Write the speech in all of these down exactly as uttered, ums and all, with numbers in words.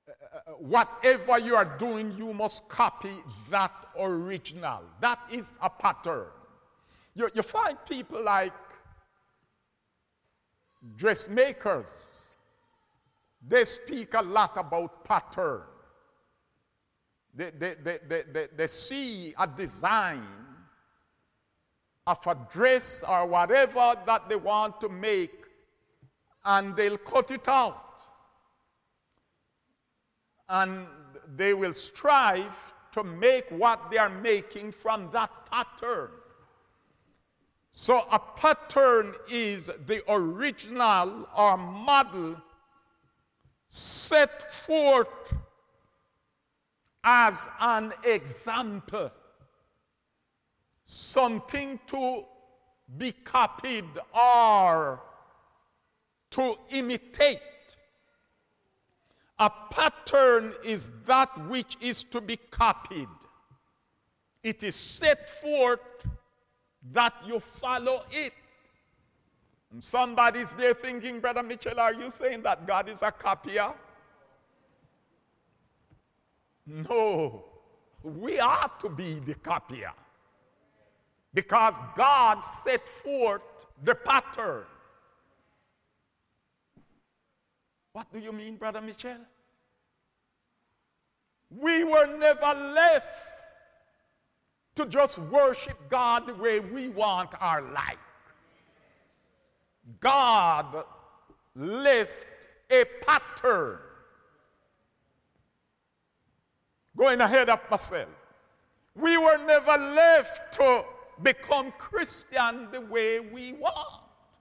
uh, whatever you are doing, you must copy that original. That is a pattern. You, you find people like dressmakers. They speak a lot about pattern. They, they, they, they, they, they see a design of a dress or whatever that they want to make, and they'll cut it out. And they will strive to make what they are making from that pattern. So a pattern is the original or model set forth as an example, something to be copied or to imitate. A pattern is that which is to be copied. It is set forth that you follow it. And somebody's there thinking, Brother Mitchell, are you saying that God is a copier? No, we are to be the copier. Because God set forth the pattern. What do you mean, Brother Mitchell? We were never left to just worship God the way we want our life. God left a pattern. Going ahead of myself. We were never left to become Christian the way we want.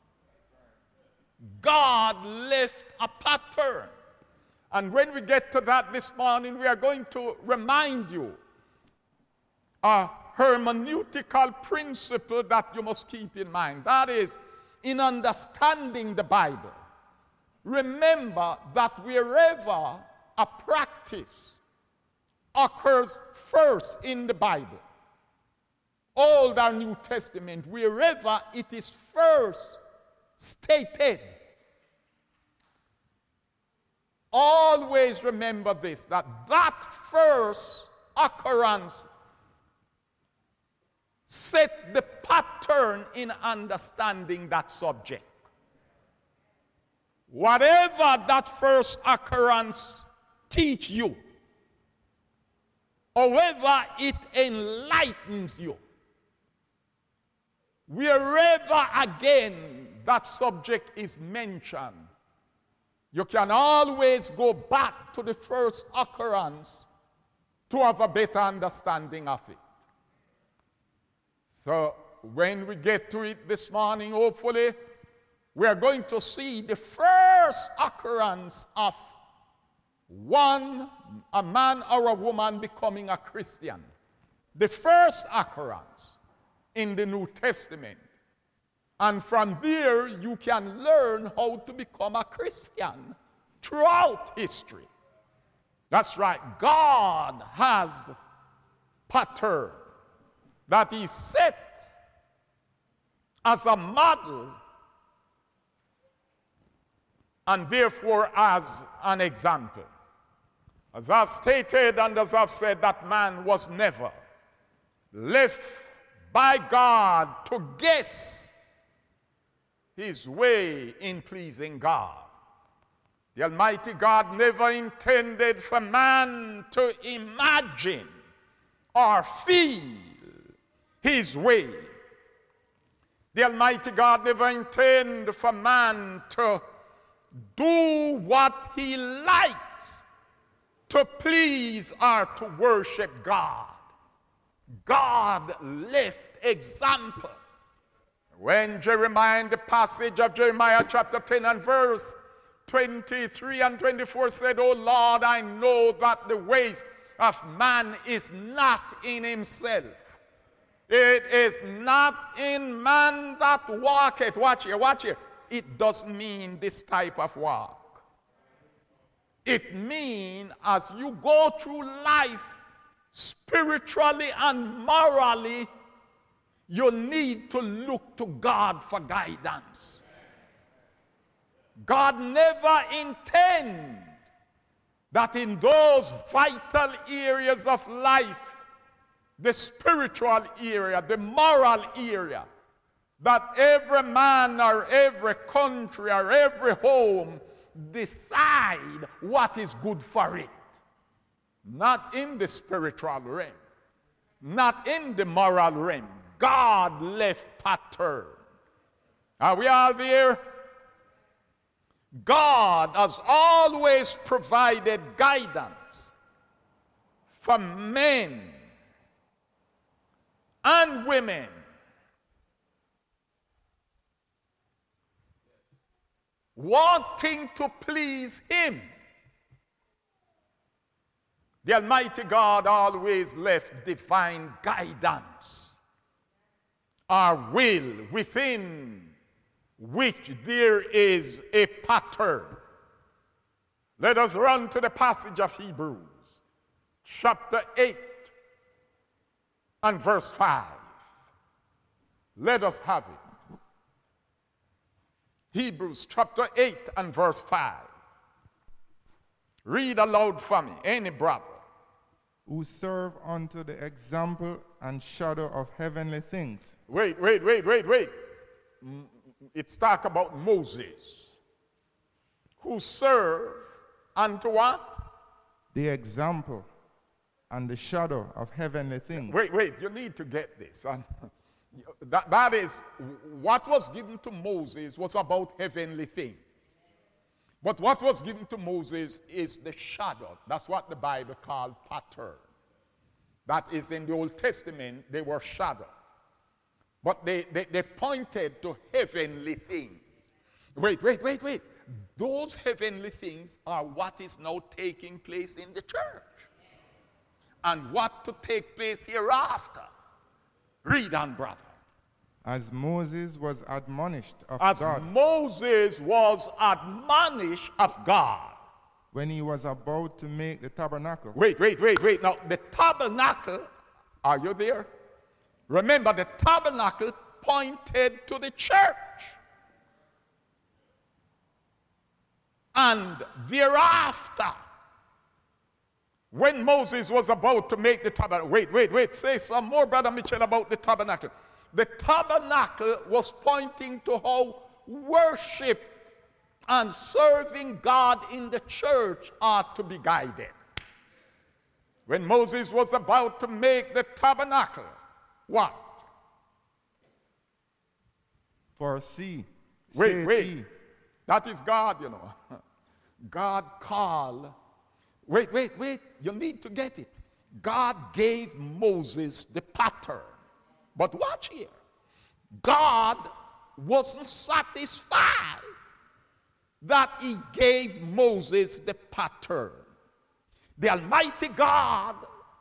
God left a pattern. And when we get to that this morning, we are going to remind you a hermeneutical principle that you must keep in mind. That is, in understanding the Bible, remember that wherever a practice occurs first in the Bible, Old or New Testament, wherever it is first stated, always remember this, that that first occurrence set the pattern in understanding that subject. Whatever that first occurrence teach you, however it enlightens you, wherever again that subject is mentioned, you can always go back to the first occurrence to have a better understanding of it. So when we get to it this morning, hopefully, we are going to see the first occurrence of one, a man or a woman becoming a Christian. The first occurrence in the New Testament. And from there, you can learn how to become a Christian throughout history. That's right. God has pattern that is set as a model and therefore as an example. As I've stated and as I've said, that man was never left by God to guess his way in pleasing God. The Almighty God never intended for man to imagine or feel his way. The Almighty God never intended for man to do what he likes to please or to worship God. God left example. When Jeremiah, in the passage of Jeremiah chapter ten and verse twenty-three and twenty-four said, "O Lord, I know that the ways of man is not in himself. It is not in man that walketh." Watch here, watch here. It doesn't mean this type of walk. It means as you go through life spiritually and morally, you need to look to God for guidance. God never intended that in those vital areas of life, the spiritual area, the moral area, that every man or every country or every home decide what is good for it. Not in the spiritual realm, not in the moral realm. God left pattern. Are we all there? God has always provided guidance for men and women wanting to please Him. The Almighty God always left divine guidance, our will within which there is a pattern. Let us run to the passage of Hebrews, chapter eight and verse five. Let us have it. Hebrews chapter eight and verse five. Read aloud for me, any brother. Who serve unto the example and shadow of heavenly things. Wait, wait, wait, wait, wait. It's talk about Moses, who serve unto what? The example and the shadow of heavenly things. Wait, wait, you need to get this. that, that is, what was given to Moses was about heavenly things. But what was given to Moses is the shadow. That's what the Bible called pattern. That is, in the Old Testament, they were shadow. But they, they, they pointed to heavenly things. Wait, wait, wait, wait. Those heavenly things are what is now taking place in the church. And what to take place hereafter. Read on, brother. As Moses was admonished of As God. Moses was admonished of God. When he was about to make the tabernacle. Wait, wait, wait, wait. Now, the tabernacle, are you there? Remember, the tabernacle pointed to the church. And thereafter, when Moses was about to make the tabernacle, wait, wait, wait, say some more, Brother Mitchell, about the tabernacle. The tabernacle was pointing to how worship and serving God in the church ought to be guided. When Moses was about to make the tabernacle, what? For see, wait, wait, he, that is God, you know. God called, wait, wait, wait, you need to get it. God gave Moses the pattern. But watch here. God wasn't satisfied that he gave Moses the pattern. The Almighty God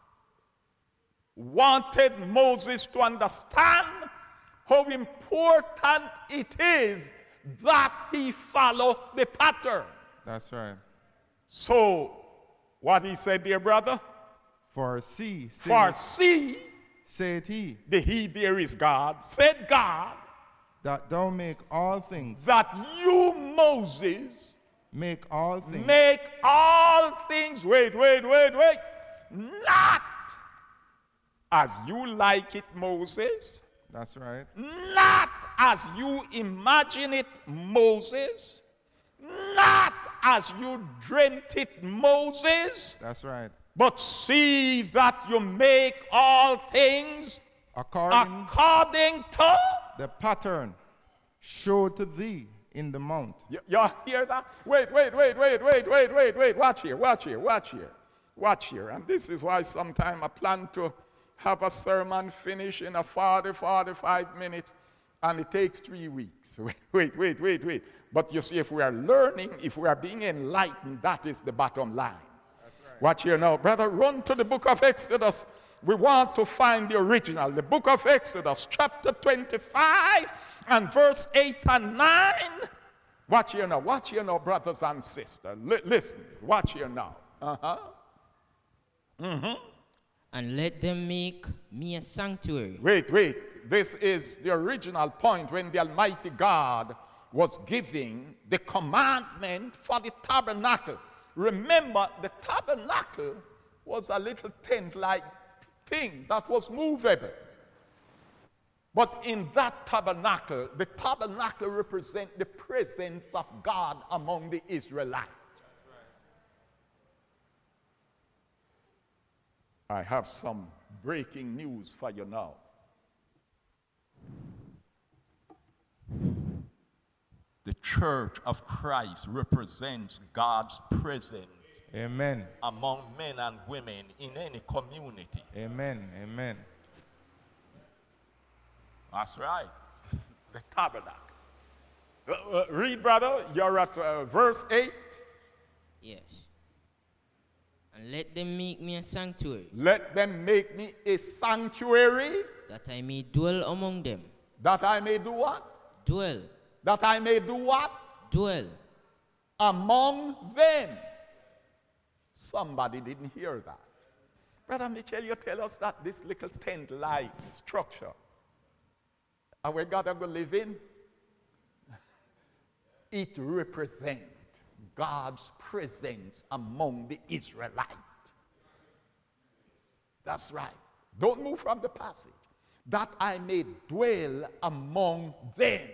wanted Moses to understand how important it is that he follow the pattern. That's right. So, what he said, dear brother? For see, For see, said he, the he there is God, said God, that thou make all things, that you, Moses, make all things, make all things, wait, wait, wait, wait, not as you like it, Moses. That's right. Not as you imagine it, Moses. Not as you dreamt it, Moses. That's right. But see that you make all things according, according to the pattern showed to thee in the mount. You, you hear that? Wait, wait, wait, wait, wait, wait, wait, wait. Watch here, watch here, watch here, watch here. And this is why sometime I plan to have a sermon finish in a forty, forty-five minutes, and it takes three weeks. Wait, wait, wait, wait, wait. But you see, if we are learning, if we are being enlightened, that is the bottom line. Watch here now, brother, run to the book of Exodus. We want to find the original. The book of Exodus, chapter twenty-five, and verse eight and nine. Watch here now, watch here now, brothers and sisters. L- listen, watch here now. Uh-huh. Mm-hmm. And let them make me a sanctuary. Wait, wait. This is the original point when the Almighty God was giving the commandment for the tabernacle. Remember, the tabernacle was a little tent-like thing that was movable. But in that tabernacle, the tabernacle represents the presence of God among the Israelites. I have some breaking news for you now. The church of Christ represents God's presence. Amen. Among men and women in any community. Amen. Amen. That's right. The tabernacle. Uh, uh, read, brother. You're at uh, verse eight. Yes. And let them make me a sanctuary. Let them make me a sanctuary. That I may dwell among them. That I may do what? Dwell. That I may do what? Dwell. Among them. Somebody didn't hear that. Brother Mitchell, you tell us that this little tent-like structure, are we God going to live in? It represents God's presence among the Israelites. That's right. Don't move from the passage. That I may dwell among them.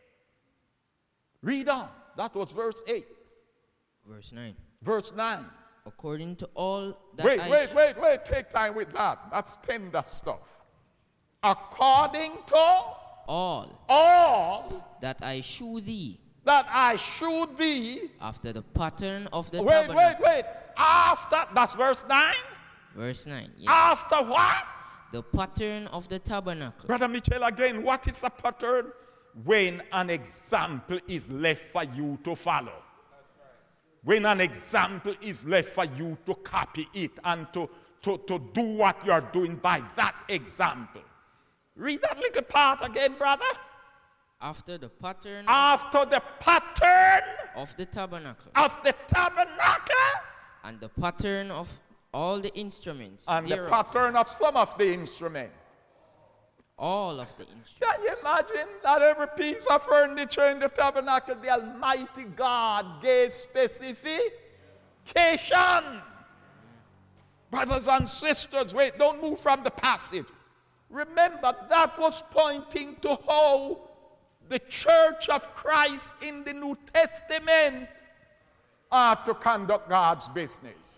Read on. That was verse eight. Verse nine. Verse nine. According to all that Wait, I wait, wait, wait. Take time with that. That's tender stuff. According to all all that I shew thee. That I shew thee. After the pattern of the wait, tabernacle. Wait, wait, wait. After, that's verse nine? Verse nine, yes. After what? The pattern of the tabernacle. Brother Mitchell, again, what is a pattern? When an example is left for you to follow. When an example is left for you to copy it and to, to, to do what you are doing by that example. Read that little part again, brother. After the pattern After the pattern of the tabernacle. Of the tabernacle. And the pattern of all the instruments. And thereof. the pattern of some of the instruments. All of the instruments. Can you imagine that every piece of furniture in the tabernacle, the Almighty God gave specification? Brothers and sisters, wait, don't move from the passage. Remember, that was pointing to how the church of Christ in the New Testament are to conduct God's business.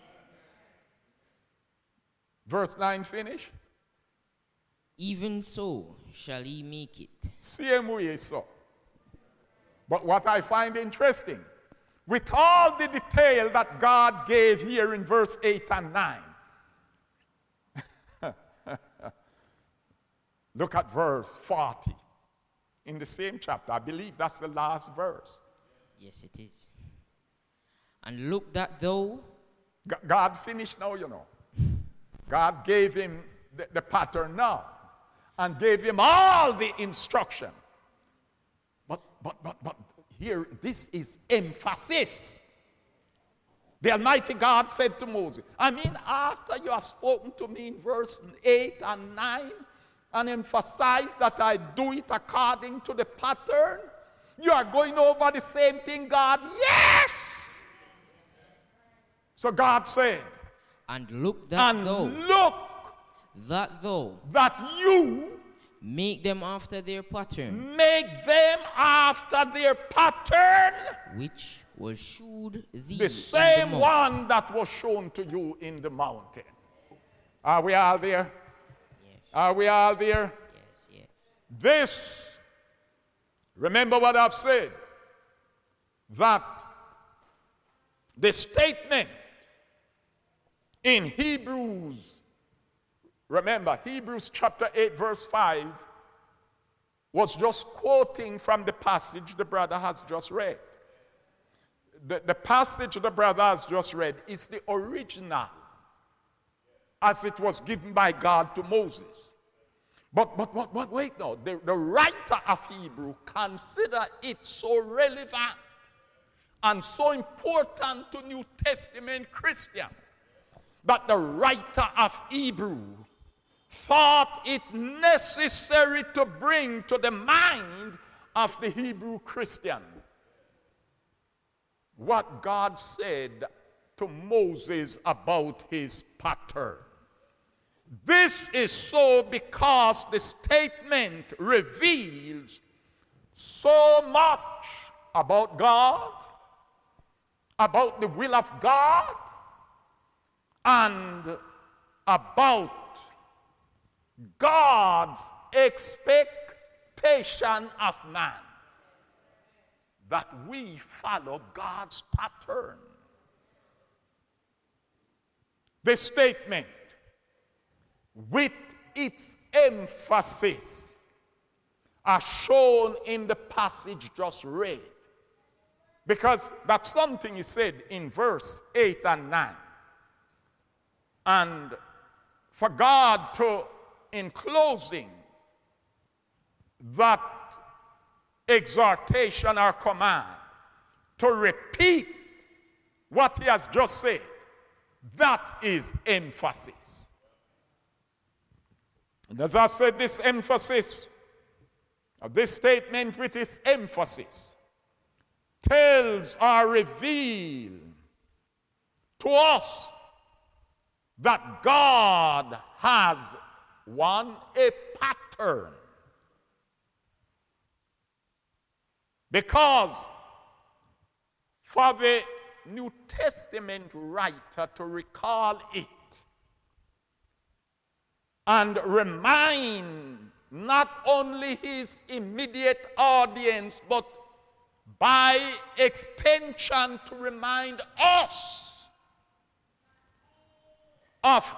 Verse nine finish. Even so shall he make it. Same way so. But what I find interesting, with all the detail that God gave here in verse eight and nine, look at verse forty in the same chapter. I believe that's the last verse. Yes, it is. And look that thou... G- God finished now, you know. God gave him the, the pattern now and gave him all the instruction. But, but, but, but here, this is emphasis. The Almighty God said to Moses, I mean, after you have spoken to me in verse eight and nine, and emphasize that I do it according to the pattern, you are going over the same thing, God? Yes! So God said, and look that and thou, look that thou, that you make them after their pattern, make them after their pattern, which was shewed thee the in same the one mount. that was shown to you in the mountain. Are we all there? Yes. Are we all there? Yes, yes. This, remember what I've said, that the statement in Hebrews, remember, Hebrews chapter eight, verse five, was just quoting from the passage the brother has just read. The, the passage the brother has just read is the original, as it was given by God to Moses. But, but, but, but wait now, the, the writer of Hebrew consider it so relevant and so important to New Testament Christians that the writer of Hebrew thought it necessary to bring to the mind of the Hebrew Christian what God said to Moses about his pattern. This is so because the statement reveals so much about God, about the will of God, and about God's expectation of man, that we follow God's pattern. The statement, with its emphasis, are shown in the passage just read, because that's something he said in verse eight and nine. And for God to, in closing that exhortation or command, to repeat what he has just said, that is emphasis. And as I've said, this emphasis, of this statement with its emphasis, tells or reveals to us that God has, one, a pattern. Because for the New Testament writer to recall it and remind not only his immediate audience, but by extension to remind us of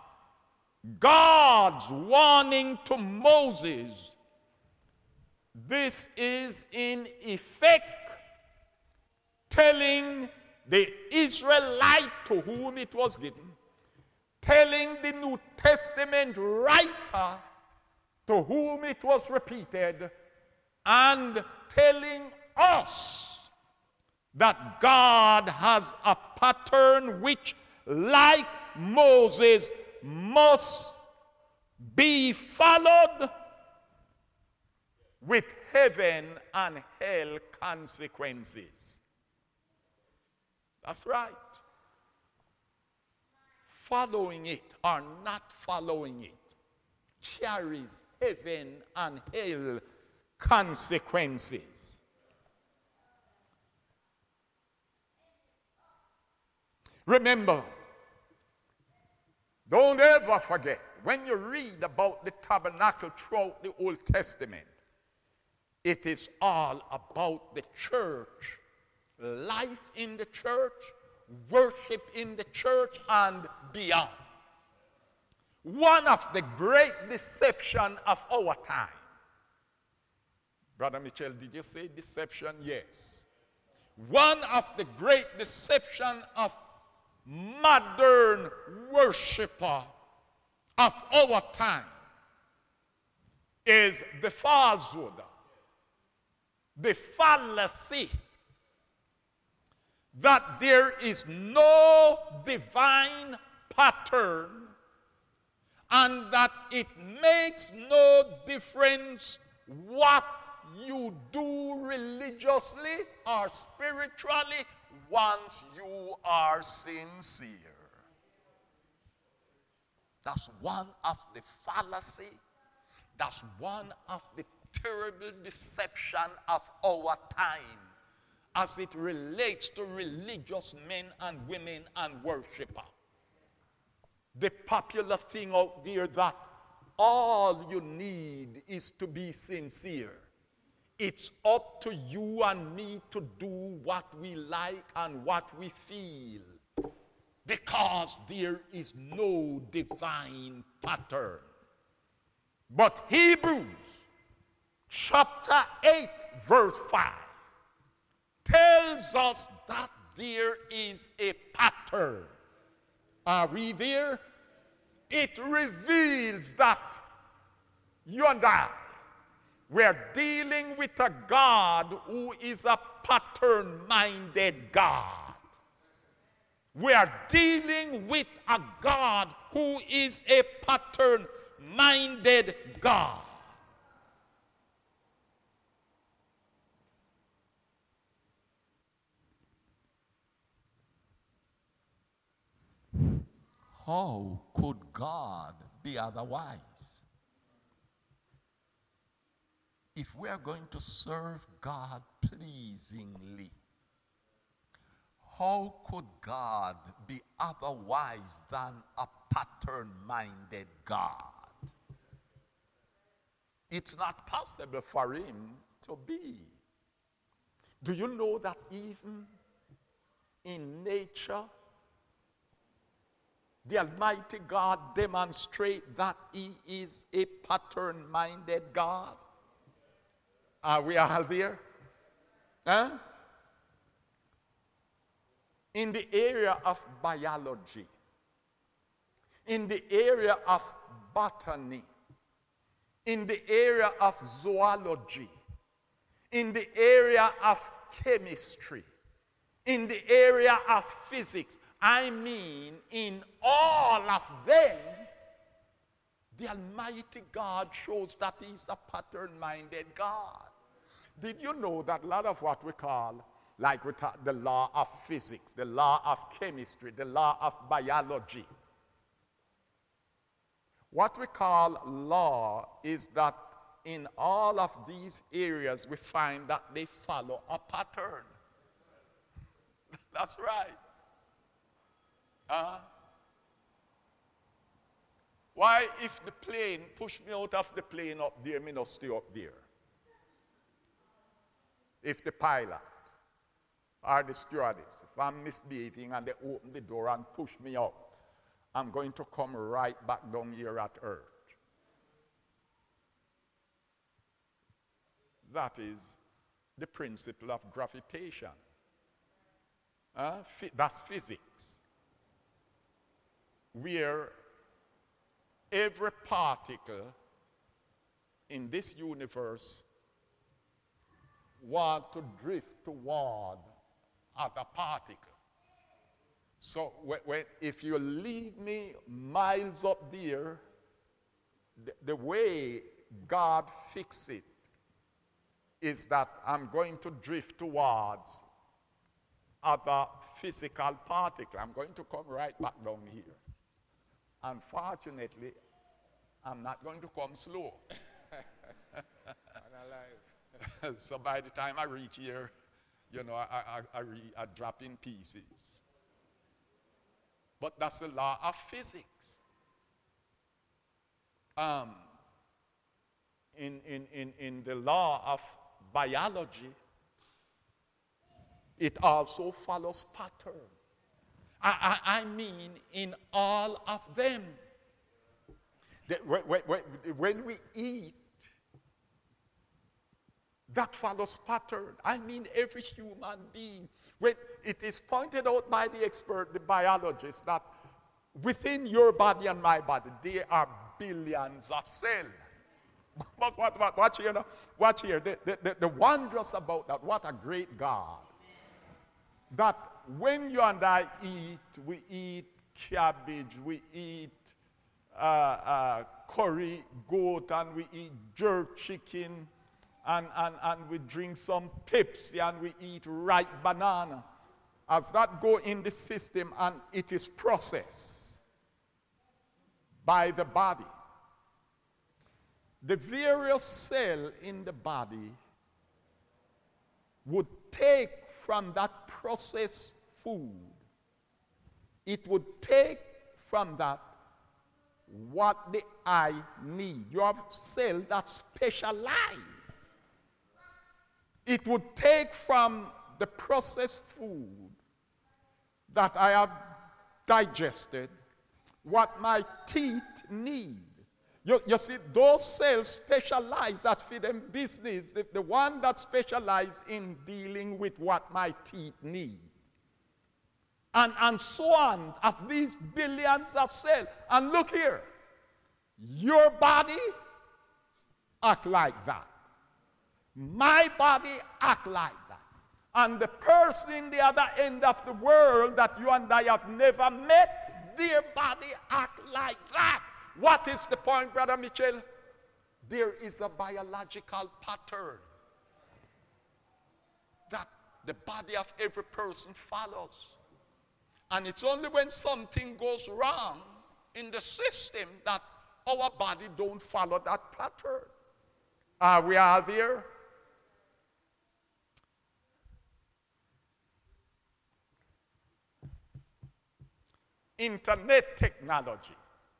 God's warning to Moses, this is in effect telling the Israelite to whom it was given, telling the New Testament writer to whom it was repeated, and telling us that God has a pattern which, like Moses, must be followed with heaven and hell consequences. That's right. Following it or not following it carries heaven and hell consequences. Remember, don't ever forget, when you read about the tabernacle throughout the Old Testament, it is all about the church, life in the church, worship in the church, and beyond. One of the great deceptions of our time. Brother Mitchell, did you say deception? Yes. One of the great deceptions of modern worshiper of our time is the falsehood, the fallacy that there is no divine pattern and that it makes no difference what you do religiously or spiritually once you are sincere. That's one of the fallacy. That's one of the terrible deception of our time as it relates to religious men and women and worshiper. The popular thing out there that all you need is to be sincere. It's up to you and me to do what we like and what we feel, because there is no divine pattern. But Hebrews chapter eight verse five tells us that there is a pattern. Are we there? It reveals that you and I, we're dealing with a God who is a pattern-minded God. We are dealing with a God who is a pattern-minded God. How could God be otherwise? If we are going to serve God pleasingly, how could God be otherwise than a pattern-minded God? It's not possible for him to be. Do you know that even in nature, the Almighty God demonstrates that he is a pattern-minded God? Are we all there? Huh? In the area of biology, in the area of botany, in the area of zoology, in the area of chemistry, in the area of physics, I mean in all of them, the Almighty God shows that he's a pattern-minded God. Did you know that a lot of what we call, like we talk, the law of physics, the law of chemistry, the law of biology, what we call law is that in all of these areas we find that they follow a pattern. That's right. Uh, why, if the plane push me out of the plane up there, me not stay up there? If the pilot or the stewardess, if I'm misbehaving and they open the door and push me out, I'm going to come right back down here at earth. That is the principle of gravitation. Uh, that's physics. Where every particle in this universe want to drift toward other particles. So when, when, if you leave me miles up there, the, the way God fixes it is that I'm going to drift towards other physical particles. I'm going to come right back down here. Unfortunately, I'm not going to come slow. So by the time I reach here, you know, I, I, I, re, I drop in pieces. But that's the law of physics. Um, in, in, in, in the law of biology, it also follows pattern. I, I, I mean in all of them. The, when, when, when we eat, that follows pattern. I mean every human being. When it is pointed out by the expert, the biologist, that within your body and my body, there are billions of cells. But what, what, watch here now. Watch here. The, the, the, the wondrous about that, what a great God. That when you and I eat, we eat cabbage, we eat uh, uh, curry goat, and we eat jerk chicken, and, and, and we drink some Pepsi, and we eat ripe banana. As that go in the system, and it is processed by the body. The various cells in the body would take from that processed food, it would take from that what the eye need. You have cells that specialize. It would take from the processed food that I have digested what my teeth need. You, you see, those cells specialize that for them business, the, the one that specialize in dealing with what my teeth need. And, and so on, of these billions of cells. And look here, your body act like that. My body act like that. And the person in the other end of the world that you and I have never met, their body act like that. What is the point, Brother Mitchell? There is a biological pattern that the body of every person follows. And it's only when something goes wrong in the system that our body don't follow that pattern. Are we all there? Internet technology.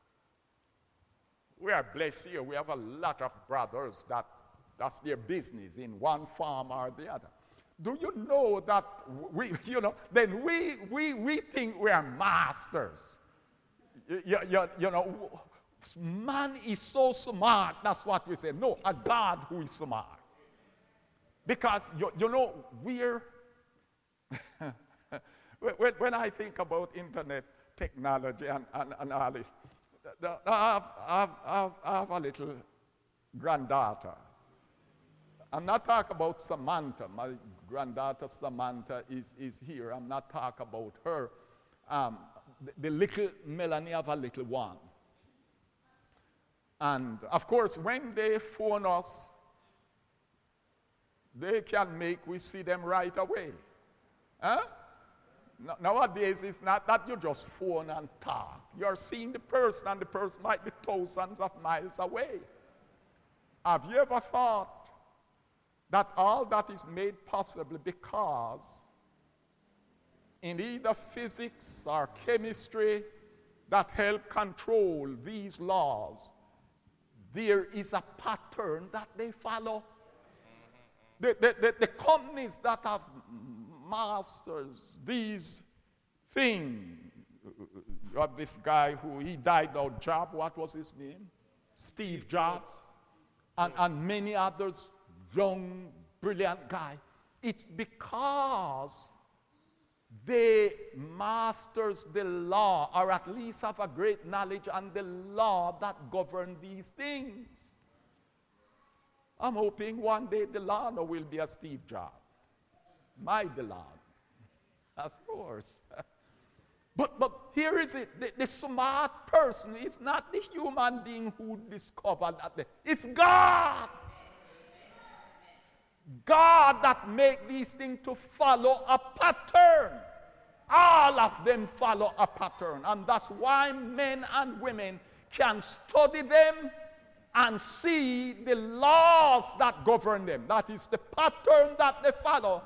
We are blessed here. We have a lot of brothers that that's their business in one form or the other. Do you know that we, you know, then we we we think we are masters. You, you, you know, man is so smart. That's what we say. No, a God who is smart. Because you, you know we're when, when I think about internet technology and, and, and all this, I have, I, have, I, have, I have a little granddaughter. I'm not talking about Samantha. My granddaughter Samantha is, is here. I'm not talking about her. Um, the, the little Melanie have a little one. And of course, when they phone us, they can make we see them right away. Huh? Nowadays, it's not that you just phone and talk. You're seeing the person, and the person might be thousands of miles away. Have you ever thought that all that is made possible because in either physics or chemistry that help control these laws, there is a pattern that they follow? The, the, the, the companies that have masters these things. You have this guy who he died now, Job, what was his name? Steve Jobs, and, and many others, young, brilliant guy. It's because they masters the law, or at least have a great knowledge on the law that govern these things. I'm hoping one day Delano will be a Steve Jobs. My Delano. Of course. But, but here is it. The, the smart person is not the human being who discovered that. It's God. God that make these things to follow a pattern. All of them follow a pattern. And that's why men and women can study them and see the laws that govern them. That is the pattern that they follow.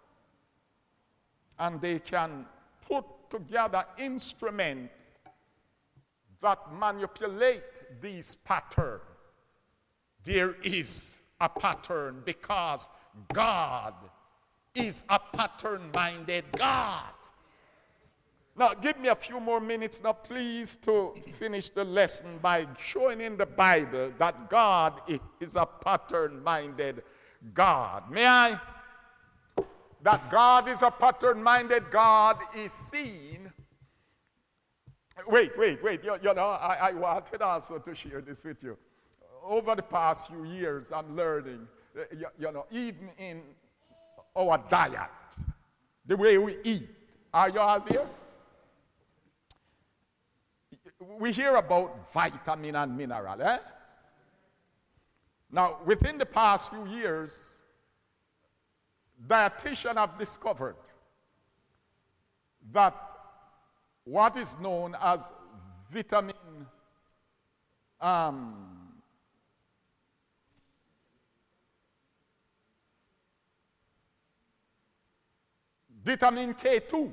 And they can put together instruments that manipulate these patterns. There is a pattern because God is a pattern-minded God. Now, give me a few more minutes now, please, to finish the lesson by showing in the Bible that God is a pattern-minded God. May I? That God is a pattern-minded God is seen. Wait, wait, wait. You, you know, I, I wanted also to share this with you. Over the past few years, I'm learning, uh, you, you know, even in our diet, the way we eat. Are you all there? We hear about vitamin and mineral, eh? Now, within the past few years, dietitians have discovered that what is known as vitamin um, vitamin K two.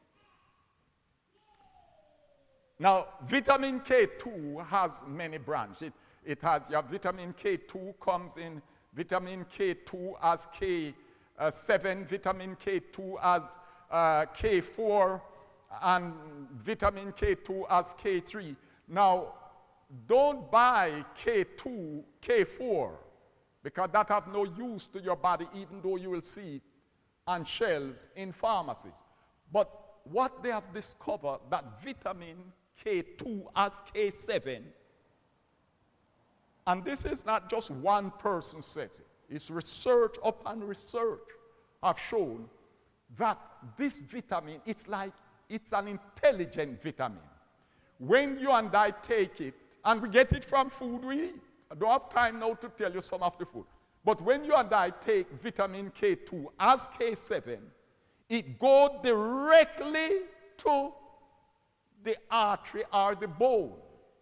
Now, vitamin K two has many branches. It, it has your vitamin K two comes in vitamin K two as K seven, vitamin K two as uh, K four, and vitamin K two as K three. Now, don't buy K two, K four, because that have no use to your body, even though you will see it on shelves in pharmacies. But what they have discovered, that vitamin K two as K seven, and this is not just one person says it, it's research upon research have shown that this vitamin, it's like, it's an intelligent vitamin. When you and I take it, and we get it from food we eat. I don't have time now to tell you some of the food. But when you and I take vitamin K two as K seven, it goes directly to the artery or the bone.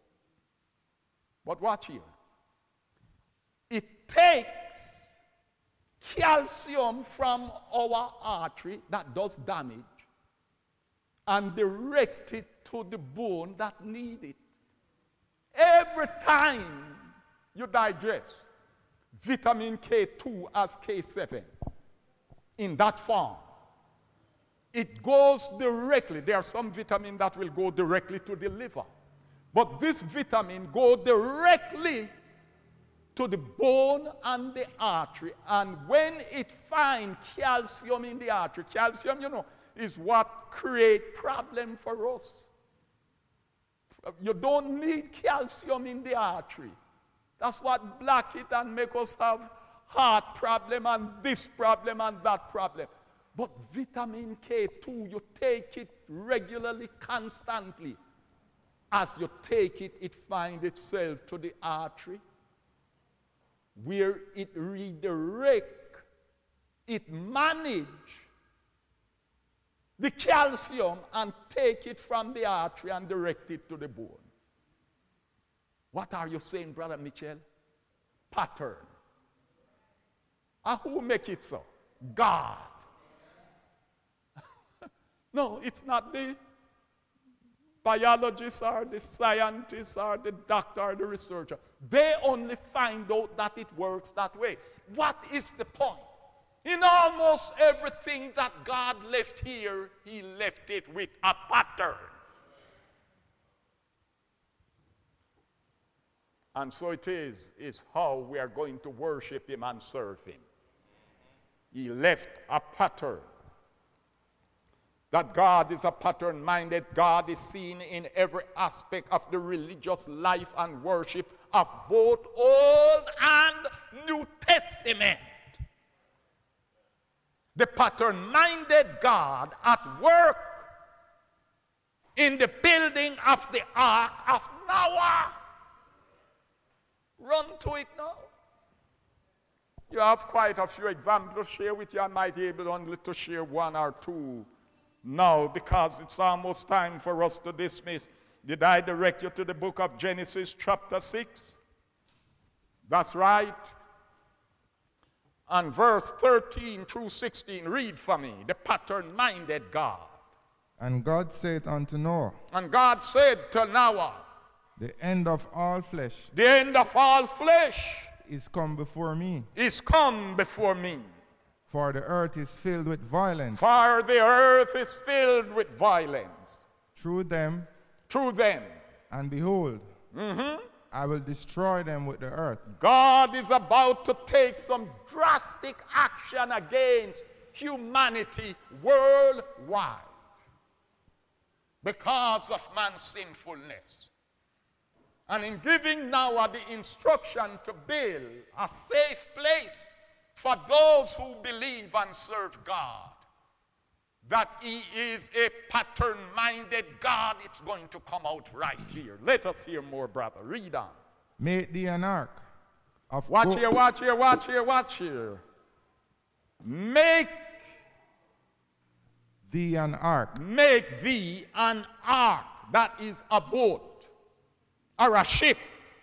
But watch here. It takes calcium from our artery that does damage and direct it to the bone that need it. Every time you digest vitamin K two as K seven in that form, it goes directly. There are some vitamins that will go directly to the liver. But this vitamin goes directly to the bone and the artery. And when it finds calcium in the artery, calcium, you know, is what creates problem for us. You don't need calcium in the artery. That's what block it and make us have heart problem and this problem and that problem. But vitamin K two, you take it regularly, constantly. As you take it, it finds itself to the artery, where it redirect, it manage the calcium and take it from the artery and direct it to the bone. What are you saying, Brother Mitchell? Pattern. And who make it so? God. No, it's not the biologists or the scientists or the doctor or the researcher. They only find out that it works that way. What is the point? In almost everything that God left here, he left it with a pattern. And so it is, is how we are going to worship him and serve him. He left a pattern. That God is a pattern-minded God is seen in every aspect of the religious life and worship of both Old and New Testament. The pattern-minded God at work in the building of the Ark of Noah. Run to it now. You have quite a few examples to share with you. I might be able only to share one or two now, because it's almost time for us to dismiss. Did I direct you to the book of Genesis chapter six? That's right. And verse thirteen through sixteen, read for me. The pattern-minded God. And God said unto Noah, And God said to Noah, the end of all flesh the end of all flesh is come before me, is come before me. for the earth is filled with violence. For the earth is filled with violence. Through them, Through them. and behold, Mm-hmm. I will destroy them with the earth. God is about to take some drastic action against humanity worldwide because of man's sinfulness. And in giving Noah the instruction to build a safe place for those who believe and serve God, that he is a pattern-minded God, it's going to come out right here. Let us hear more, brother. Read on. Make thee an ark of Watch gold. here, watch here, watch here, watch here. Make, thee an ark make thee an ark, that is a boat or a ship.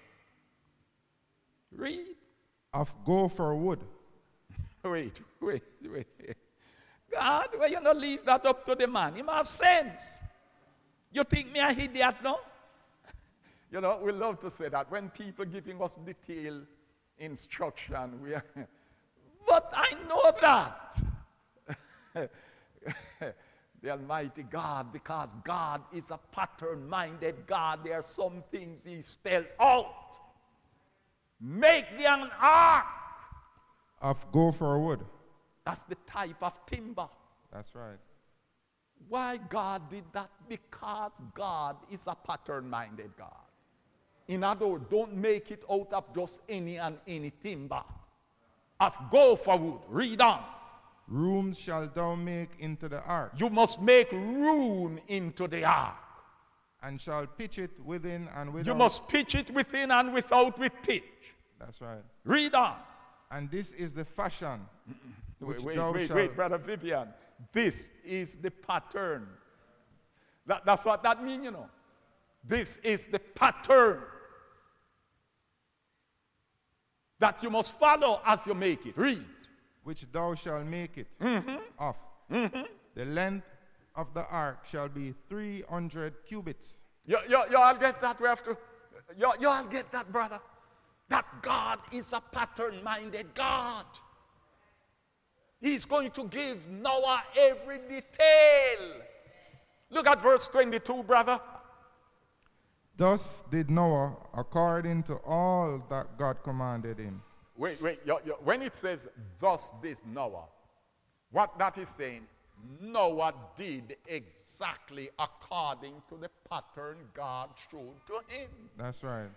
Read. of gopher wood. Wait, wait, wait. God, well, you not leave that up to the man. He must have sense. You think me a idiot, no? You know, we love to say that when people giving us detailed instruction, we are, but I know that. The Almighty God, because God is a pattern-minded God, there are some things he spelled out. Make thee an ark. Of gopher wood. That's the type of timber. That's right. Why God did that? Because God is a pattern-minded God. In other words, don't make it out of just any and any timber. Of gopher wood. Read on. Rooms shalt thou make into the ark, You must make room into the ark. and shall pitch it within and without. You must pitch it within and without with pitch. That's right. Read on. And this is the fashion which Wait, wait, thou wait, shalt. wait, Brother Vivian. This is the pattern. That, that's what that means, you know. This is the pattern that you must follow as you make it. Read. Which thou shalt make it Mm-hmm. of. Mm-hmm. The length of the ark shall be three hundred cubits. You, you, you all get that? We have to. You, you all get that, brother? That God is a pattern-minded God. He's going to give Noah every detail. Look at verse twenty-two, brother. Thus did Noah according to all that God commanded him. Wait, wait. You, you, when it says, thus did Noah, what that is saying, Noah did exactly according to the pattern God showed to him. That's right.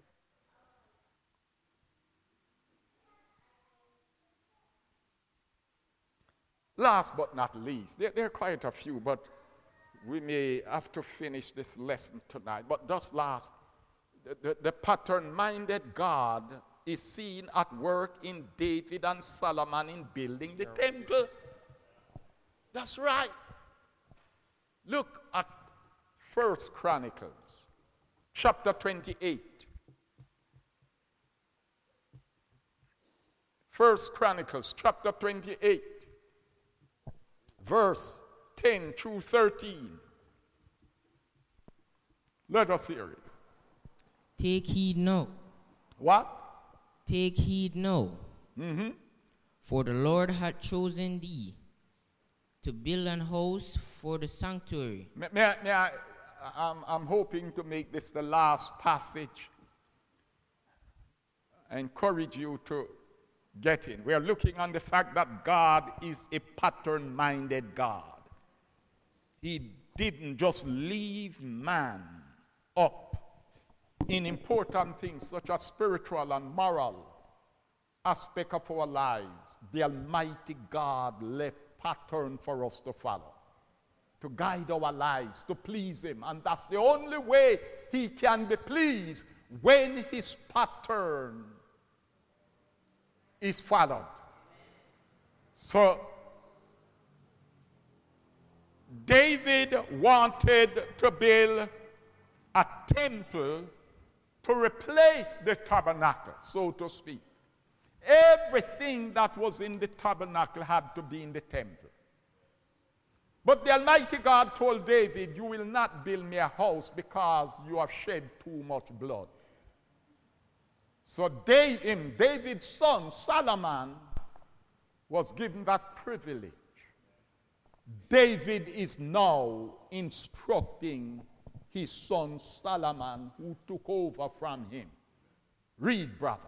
Last but not least, there, there are quite a few, but we may have to finish this lesson tonight. But just last, the, the, the pattern-minded God is seen at work in David and Solomon in building the temple. That's right. Look at First Chronicles, chapter twenty-eight. First Chronicles, chapter twenty-eight. Verse ten through thirteen. Let us hear it. Take heed now. What? Take heed now. Mm-hmm. For the Lord hath chosen thee to build an house for the sanctuary. May, may, I, may I, I'm, I'm hoping to make this the last passage. I encourage you to get in. We are looking on the fact that God is a pattern-minded God. He didn't just leave man up in important things such as spiritual and moral aspect of our lives. The Almighty God left pattern for us to follow, to guide our lives, to please Him. And that's the only way He can be pleased, when His pattern is followed. So, David wanted to build a temple to replace the tabernacle, so to speak. Everything that was in the tabernacle had to be in the temple. But the Almighty God told David, you will not build me a house because you have shed too much blood. So David, David's son, Solomon, was given that privilege. David is now instructing his son Solomon, who took over from him. Read, brother.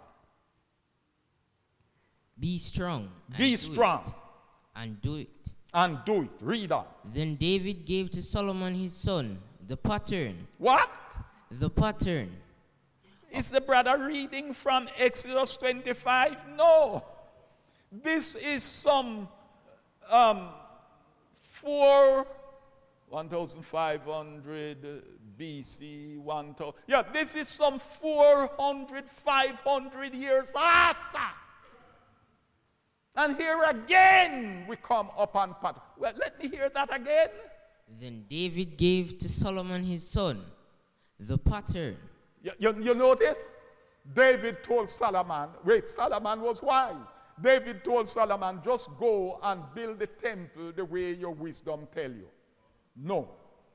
Be strong. Be strong. It, and do it. And do it. Read on. Then David gave to Solomon his son the pattern. What? The pattern. Is the brother reading from Exodus twenty-five? No. This is some um, four, one thousand five hundred B C, one thousand. Yeah, this is some four hundred, five hundred years after. And here again we come upon pattern. Well, let me hear that again. Then David gave to Solomon his son the pattern. You, you, you notice? David told Solomon, wait, Solomon was wise. David told Solomon, just go and build the temple the way your wisdom tell you. No.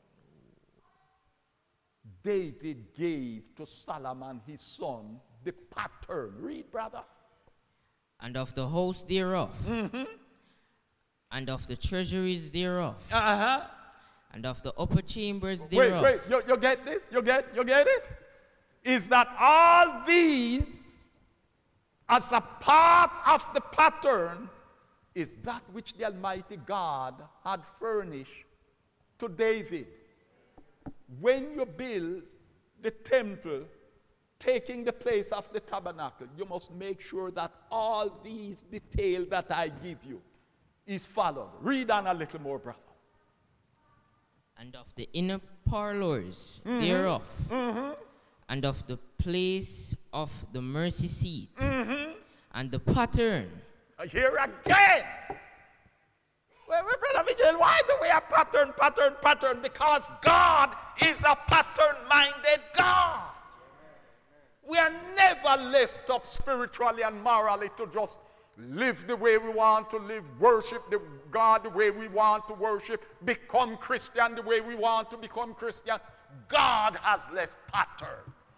David gave to Solomon his son the pattern. Read, brother. And of the host thereof, Mm-hmm. and of the treasuries thereof, Uh-huh. and of the upper chambers Wait, thereof. wait, you, you get this? You get, you get it? Is that all these, as a part of the pattern, is that which the Almighty God had furnished to David. When you build the temple, taking the place of the tabernacle, you must make sure that all these details that I give you is followed. Read on a little more, brother. And of the inner parlors Mm-hmm. thereof, Mm-hmm. and of the place of the mercy seat, Mm-hmm. and the pattern. Here again. Wait, Brother Vigil, why do we have pattern, pattern, pattern? Because God is a pattern-minded God. We are never left up spiritually and morally to just live the way we want to live, worship the God the way we want to worship, become Christian the way we want to become Christian. God has left pattern.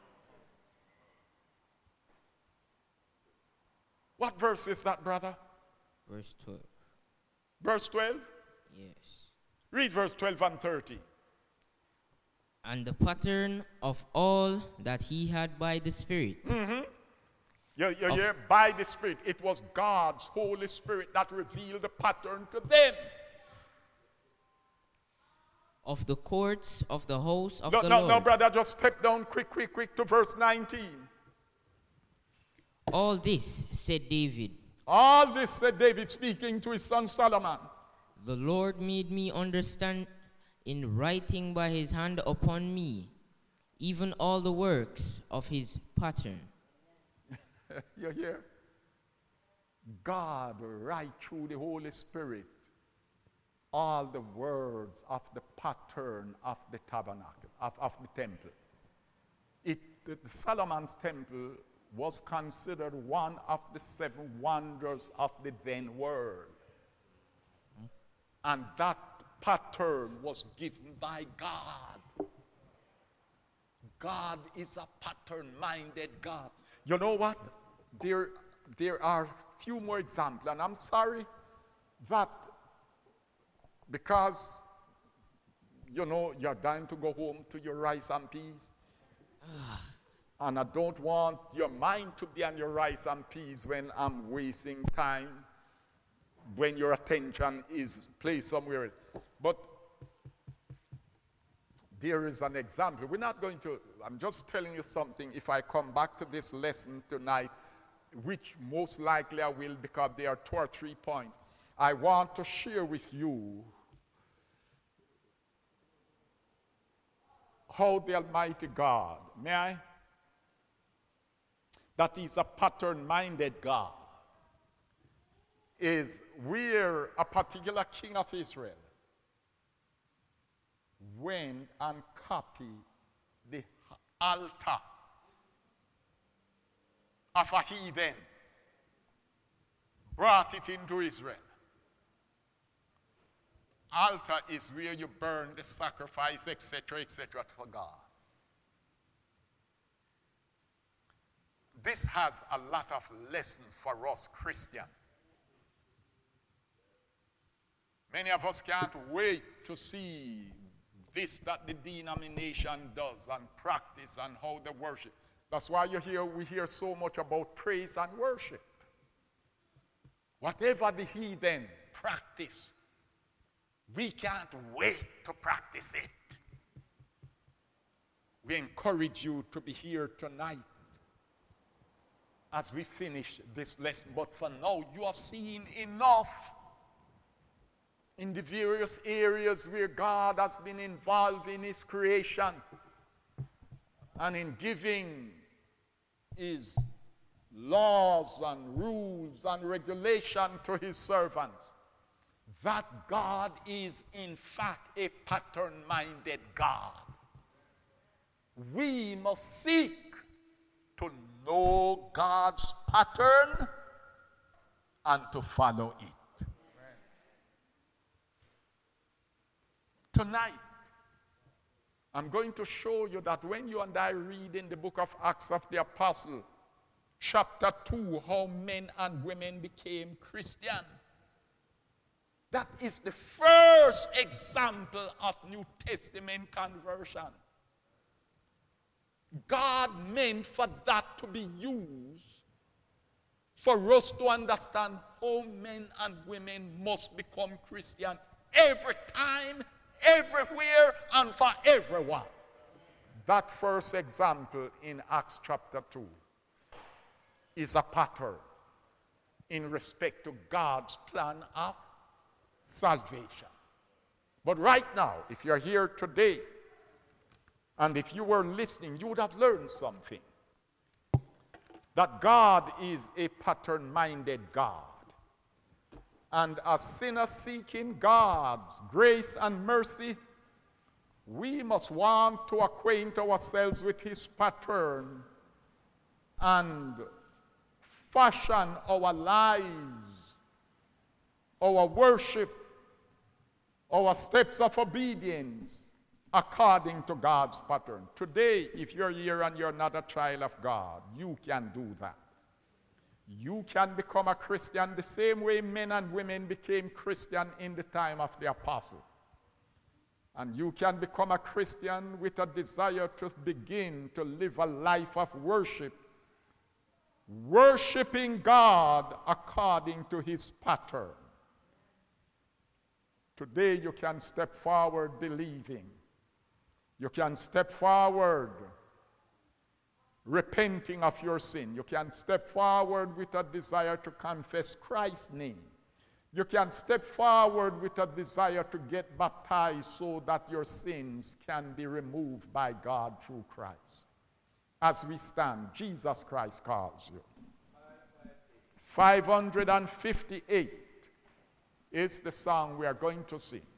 What verse is that, brother? Verse twelve. Verse twelve? Yes. Read verse twelve and thirteen. And the pattern of all that he had by the Spirit. Mm-hmm. You, you hear? By the Spirit. It was God's Holy Spirit that revealed the pattern to them. Of the courts of the house of no, the no, Lord. No, brother, just step down quick, quick, quick to verse nineteen. All this, said David. All this, said David, speaking to his son Solomon. The Lord made me understand in writing by his hand upon me, even all the works of his pattern. You hear? God write through the Holy Spirit all the words of the pattern of the tabernacle, of, of the temple. It, the, the Solomon's temple was considered one of the seven wonders of the then world. And that pattern was given by God. God is a pattern-minded God. You know what? There, there are few more examples, and I'm sorry that because, you know, you're dying to go home to your rice and peas. And I don't want your mind to be on your rice and peas when I'm wasting time, when your attention is placed somewhere else. But there is an example. We're not going to, I'm just telling you something. If I come back to this lesson tonight, which most likely I will because there are two or three points, I want to share with you how the Almighty God, may I? That is a pattern-minded God, is where a particular king of Israel went and copied the altar of a heathen, brought it into Israel. Altar is where you burn the sacrifice, et cetera, et cetera, for God. This has a lot of lesson for us Christians. Many of us can't wait to see this that the denomination does and practice and how they worship. That's why you hear we hear so much about praise and worship. Whatever the heathen practice, we can't wait to practice it. We encourage you to be here tonight as we finish this lesson. But for now, you have seen enough in the various areas where God has been involved in his creation and in giving his laws and rules and regulation to his servants. That God is in fact a pattern-minded God. We must seek to know God's pattern and to follow it. Amen. Tonight, I'm going to show you that when you and I read in the book of Acts of the Apostle, chapter two, how men and women became Christian. That is the first example of New Testament conversion. God meant for that to be used for us to understand how men and women must become Christian every time, everywhere, and for everyone. That first example in Acts chapter two is a pattern in respect to God's plan of salvation. But right now, if you're here today, and if you were listening, you would have learned something. That God is a pattern-minded God. And as sinners seeking God's grace and mercy, we must want to acquaint ourselves with his pattern and fashion our lives, our worship, our steps of obedience according to God's pattern. Today, if you're here and you're not a child of God, you can do that. You can become a Christian the same way men and women became Christian in the time of the apostle. And you can become a Christian with a desire to begin to live a life of worship, worshiping God according to his pattern. Today you can step forward believing. You can step forward repenting of your sin. You can step forward with a desire to confess Christ's name. You can step forward with a desire to get baptized so that your sins can be removed by God through Christ. As we stand, Jesus Christ calls you. five hundred fifty-eight is the song we are going to sing.